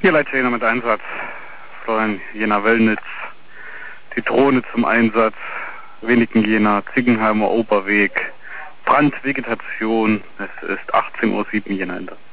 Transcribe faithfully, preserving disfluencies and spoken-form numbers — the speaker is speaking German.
Hier Leiter Jena mit Einsatz, Florian Jena Wellnitz, die Drohne zum Einsatz, Wenigen Jena, Ziegenheimer Oberweg, Brandvegetation, es ist achtzehn Uhr sieben Jena Ende.